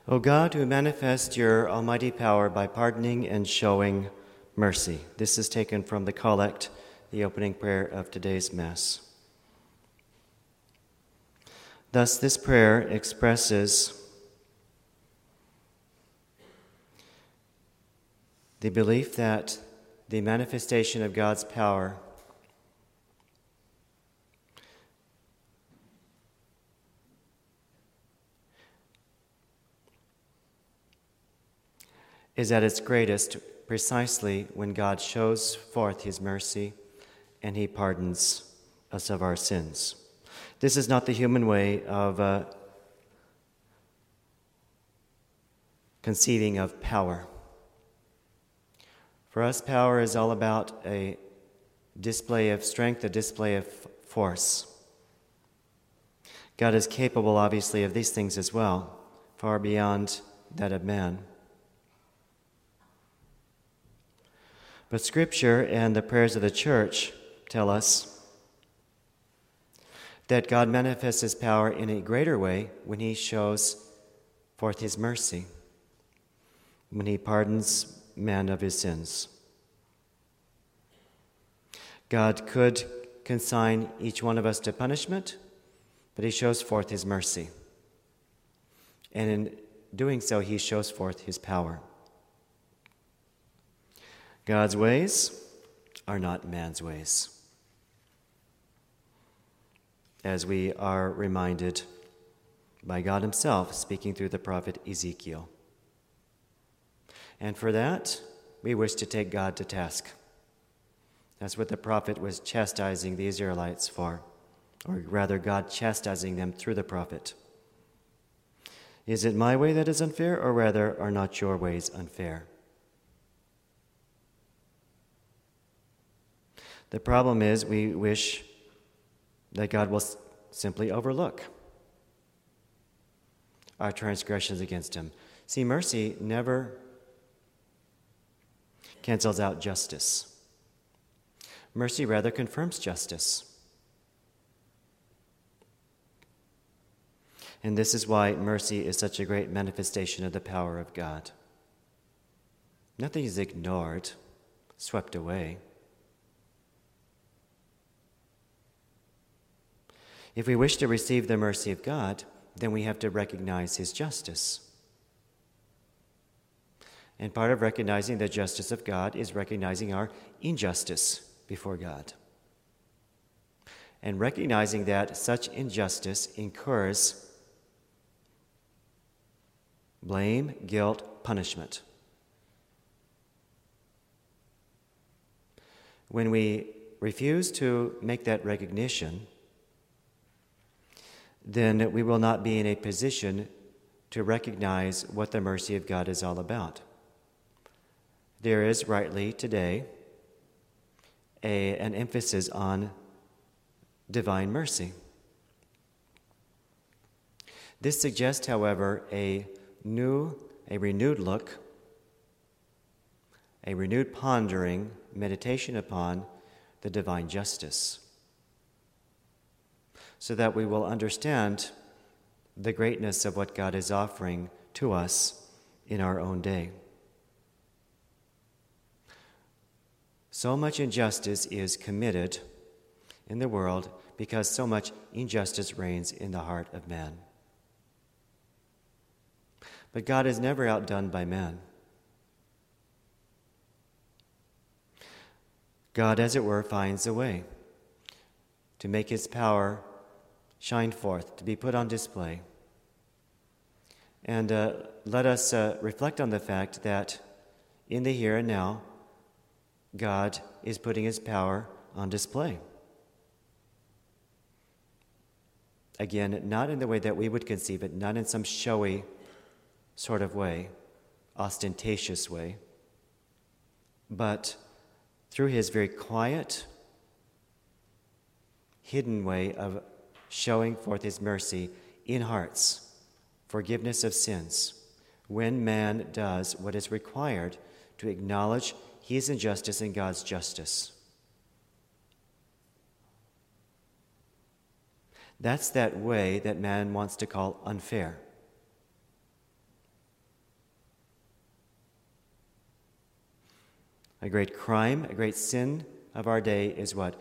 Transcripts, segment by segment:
O God, who manifest your almighty power by pardoning and showing mercy. This is taken from the Collect, the opening prayer of today's Mass. Thus, this prayer expresses the belief that the manifestation of God's power is at its greatest precisely when God shows forth his mercy and he pardons us of our sins. This is not the human way of conceiving of power. For us, power is all about a display of strength, a display of force. God is capable, obviously, of these things as well, far beyond that of man. But Scripture and the prayers of the Church tell us that God manifests his power in a greater way when he shows forth his mercy, when he pardons man of his sins. God could consign each one of us to punishment, but he shows forth his mercy. And in doing so, he shows forth his power. God's ways are not man's ways, as we are reminded by God himself speaking through the prophet Ezekiel. And for that, we wish to take God to task. That's what the prophet was chastising the Israelites for, or rather God chastising them through the prophet. Is it my way that is unfair, or rather are not your ways unfair? The problem is we wish that God will simply overlook our transgressions against him. See, mercy never cancels out justice. Mercy rather confirms justice. And this is why mercy is such a great manifestation of the power of God. Nothing is ignored, swept away. If we wish to receive the mercy of God, then we have to recognize his justice. And part of recognizing the justice of God is recognizing our injustice before God. And recognizing that such injustice incurs blame, guilt, punishment. When we refuse to make that recognition, then we will not be in a position to recognize what the mercy of God is all about. There is rightly today an emphasis on divine mercy. This suggests, however, a renewed look, a renewed pondering, meditation upon the divine justice, so that we will understand the greatness of what God is offering to us in our own day. So much injustice is committed in the world because so much injustice reigns in the heart of man. But God is never outdone by man. God, as it were, finds a way to make his power shine forth, to be put on display. And let us reflect on the fact that in the here and now, God is putting his power on display. Again, not in the way that we would conceive it, not in some showy sort of way, ostentatious way, but through his very quiet, hidden way of showing forth his mercy in hearts, forgiveness of sins, when man does what is required to acknowledge his injustice and God's justice. That's that way that man wants to call unfair. A great crime, a great sin of our day is what?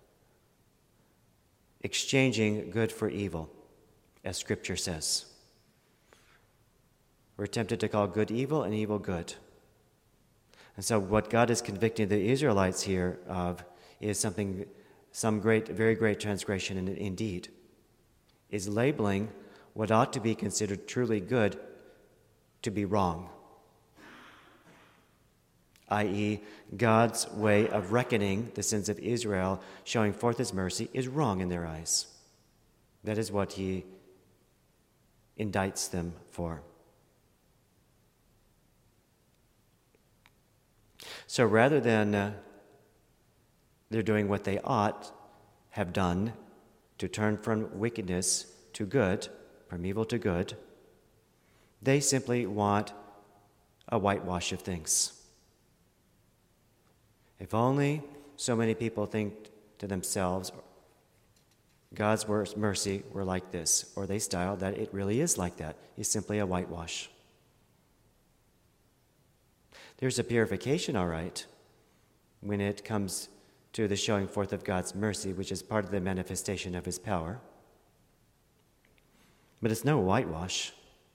Exchanging good for evil, as Scripture says. We're tempted to call good evil and evil good. And so what God is convicting the Israelites here of is some great, very great transgression indeed, is labeling what ought to be considered truly good to be wrong, i.e., God's way of reckoning the sins of Israel, showing forth his mercy, is wrong in their eyes. That is what he indicts them for. So rather than they're doing what they ought have done to turn from wickedness to good, from evil to good, they simply want a whitewash of things. If only so many people think to themselves, God's mercy were like this, or they style that it really is like that. It's simply a whitewash. There's a purification, all right, when it comes to the showing forth of God's mercy, which is part of the manifestation of his power. But it's no whitewash.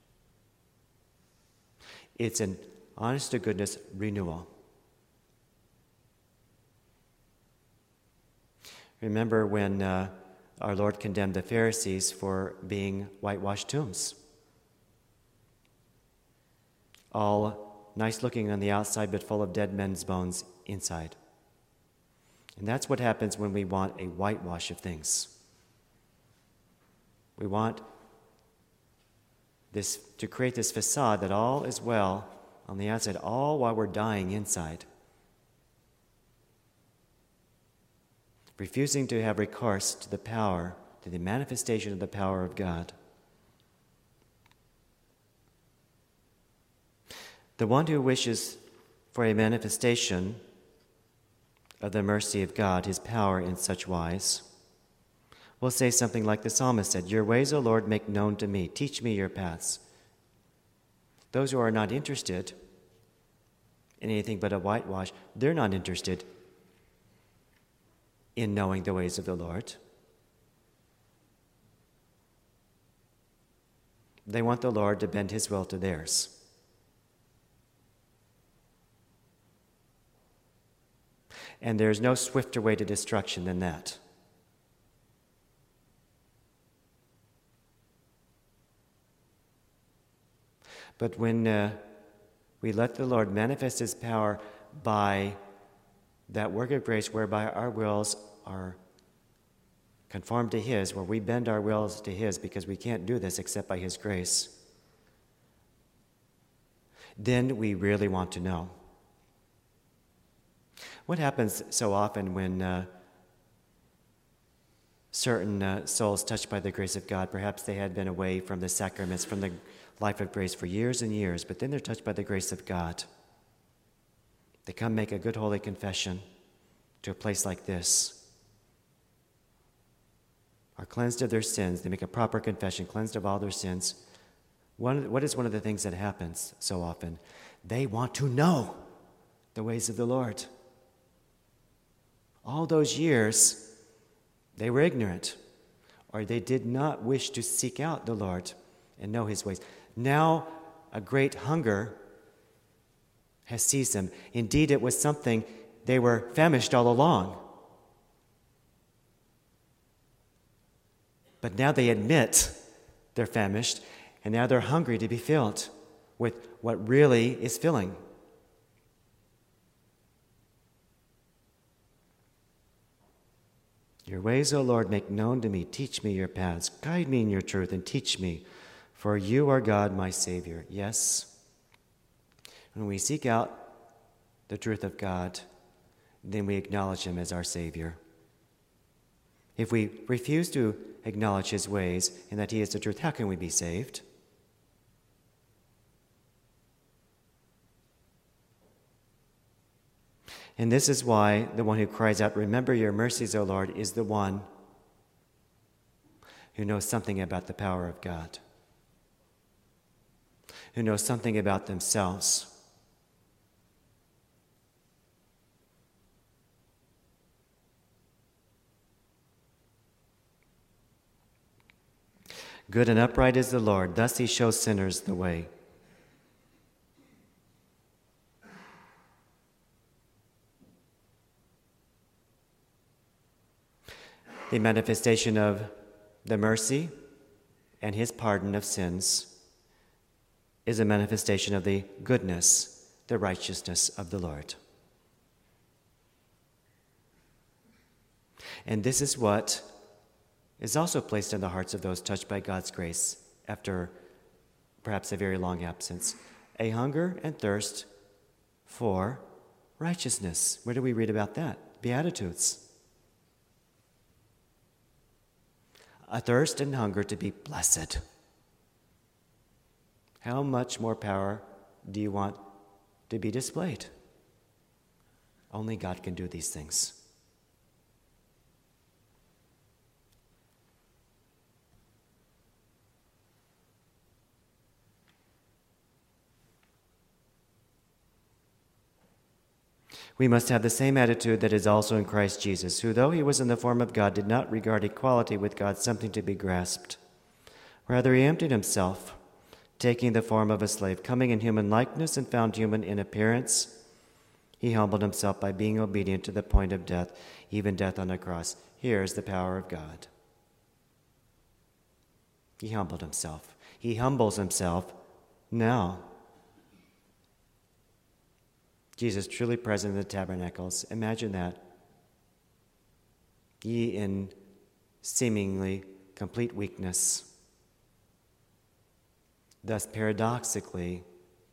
It's an honest-to-goodness renewal. Remember when our Lord condemned the Pharisees for being whitewashed tombs. All nice-looking on the outside, but full of dead men's bones inside. And that's what happens when we want a whitewash of things. We want this to create this facade that all is well on the outside, all while we're dying inside. Refusing to have recourse to the power, to the manifestation of the power of God. The one who wishes for a manifestation of the mercy of God, his power in such wise, will say something like the psalmist said, "Your ways, O Lord, make known to me. Teach me your paths." Those who are not interested in anything but a whitewash, they're not interested in knowing the ways of the Lord. They want the Lord to bend his will to theirs. And there's no swifter way to destruction than that. But when we let the Lord manifest his power by that work of grace whereby our wills are conformed to his, where we bend our wills to his because we can't do this except by his grace, then we really want to know. What happens so often when certain souls touched by the grace of God, perhaps they had been away from the sacraments, from the life of grace for years and years, but then they're touched by the grace of God. They come make a good holy confession to a place like this, are cleansed of their sins. They make a proper confession, cleansed of all their sins. What is one of the things that happens so often? They want to know the ways of the Lord. All those years, they were ignorant, or they did not wish to seek out the Lord and know his ways. Now, a great hunger has seized them. Indeed, it was something they were famished all along. But now they admit they're famished, and now they're hungry to be filled with what really is filling. Your ways, O Lord, make known to me. Teach me your paths. Guide me in your truth and teach me, for you are God, my Savior. Yes, when we seek out the truth of God, then we acknowledge him as our Savior. If we refuse to acknowledge his ways and that he is the truth, how can we be saved? And this is why the one who cries out, "Remember your mercies, O Lord," is the one who knows something about the power of God, who knows something about themselves, Good and upright is the Lord, thus he shows sinners the way. The manifestation of the mercy and his pardon of sins is a manifestation of the goodness, the righteousness of the Lord. And this is what is also placed in the hearts of those touched by God's grace after perhaps a very long absence. A hunger and thirst for righteousness. Where do we read about that? Beatitudes. A thirst and hunger to be blessed. How much more power do you want to be displayed? Only God can do these things. We must have the same attitude that is also in Christ Jesus, who, though he was in the form of God, did not regard equality with God something to be grasped. Rather, he emptied himself, taking the form of a slave, coming in human likeness and found human in appearance. He humbled himself by being obedient to the point of death, even death on a cross. Here is the power of God. He humbled himself. He humbles himself now. Jesus truly present in the tabernacles. Imagine that. He in seemingly complete weakness. Thus, paradoxically,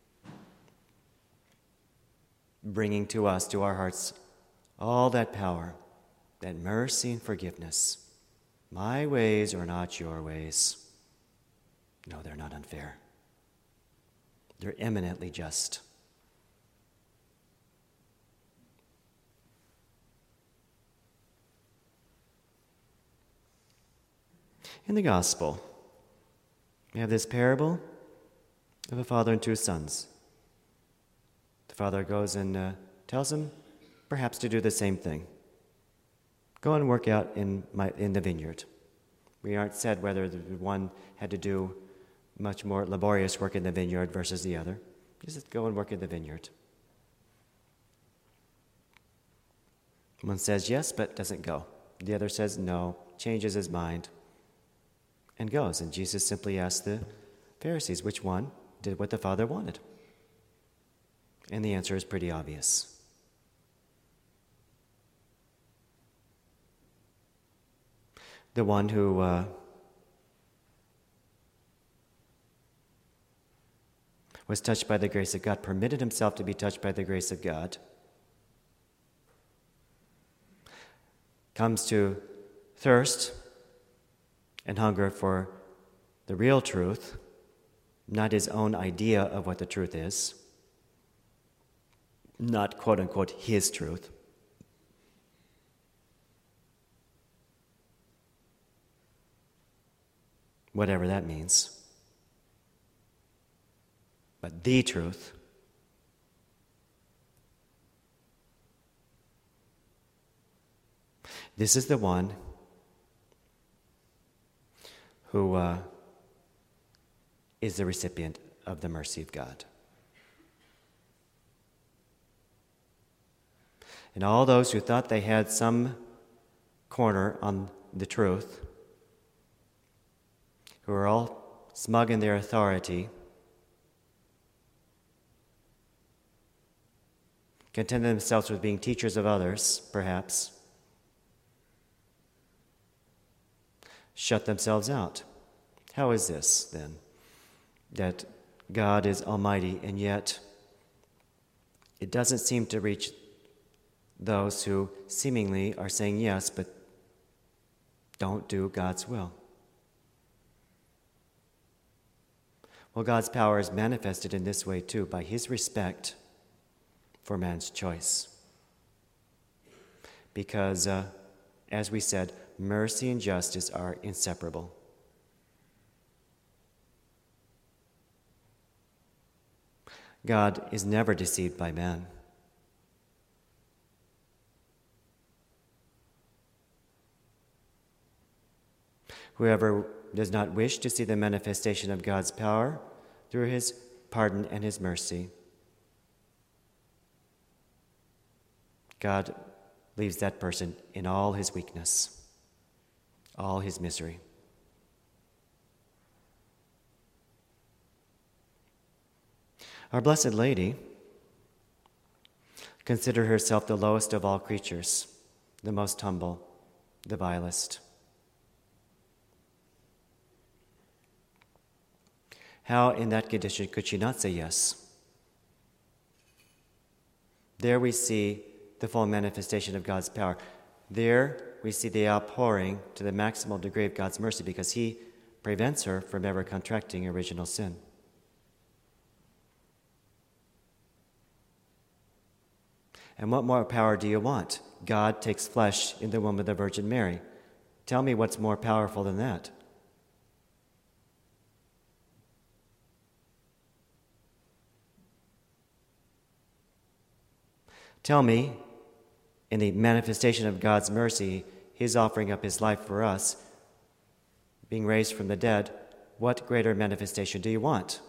bringing to us, to our hearts, all that power, that mercy and forgiveness. My ways are not your ways. No, they're not unfair. They're eminently just. In the gospel, we have this parable of a father and two sons. The father goes and tells him perhaps to do the same thing. Go and work out in the vineyard. We aren't said whether the one had to do much more laborious work in the vineyard versus the other. Just go and work in the vineyard. One says yes, but doesn't go. The other says no, changes his mind, and goes. And Jesus simply asked the Pharisees which one did what the Father wanted. And the answer is pretty obvious. The one who was touched by the grace of God, permitted himself to be touched by the grace of God, comes to thirst and hunger for the real truth, not his own idea of what the truth is, not quote-unquote his truth. Whatever that means. But the truth. This is the one who is the recipient of the mercy of God. And all those who thought they had some corner on the truth, who are all smug in their authority, contented themselves with being teachers of others, perhaps, shut themselves out. How is this, then, that God is almighty, and yet it doesn't seem to reach those who seemingly are saying yes, but don't do God's will? Well, God's power is manifested in this way, too, by his respect for man's choice. Because, as we said, mercy and justice are inseparable. God is never deceived by man. Whoever does not wish to see the manifestation of God's power through his pardon and his mercy, God leaves that person in all his weakness, all his misery. Our Blessed Lady considered herself the lowest of all creatures, the most humble, the vilest. How in that condition could she not say yes? There we see the full manifestation of God's power. There we see the outpouring to the maximal degree of God's mercy because he prevents her from ever contracting original sin. And what more power do you want? God takes flesh in the womb of the Virgin Mary. Tell me what's more powerful than that. Tell me, in the manifestation of God's mercy, his offering up his life for us, being raised from the dead, what greater manifestation do you want?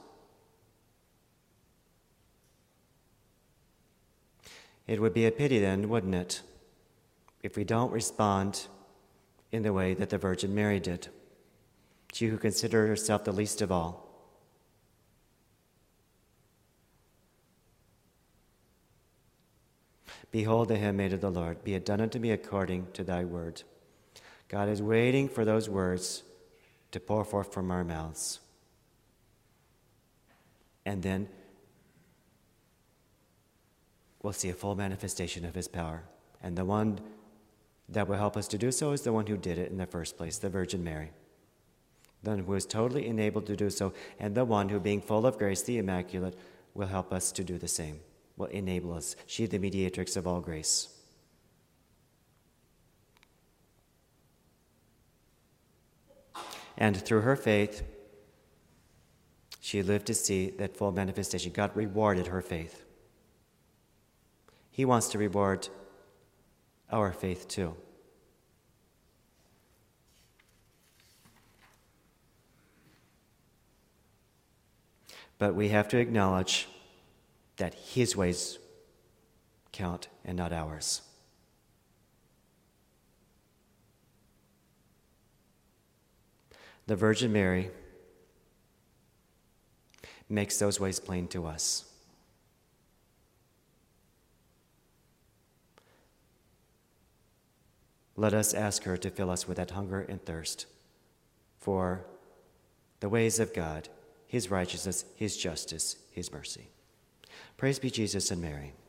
It would be a pity then, wouldn't it, if we don't respond in the way that the Virgin Mary did, she who considered herself the least of all. Behold the handmaid of the Lord, be it done unto me according to thy word. God is waiting for those words to pour forth from our mouths. And then we'll see a full manifestation of his power. And the one that will help us to do so is the one who did it in the first place, the Virgin Mary. The one who is totally enabled to do so, and the one who, being full of grace, the Immaculate, will help us to do the same, will enable us. She, the mediatrix of all grace. And through her faith, she lived to see that full manifestation. God rewarded her faith. He wants to reward our faith too. But we have to acknowledge that his ways count and not ours. The Virgin Mary makes those ways plain to us. Let us ask her to fill us with that hunger and thirst for the ways of God, his righteousness, his justice, his mercy. Praise be Jesus and Mary.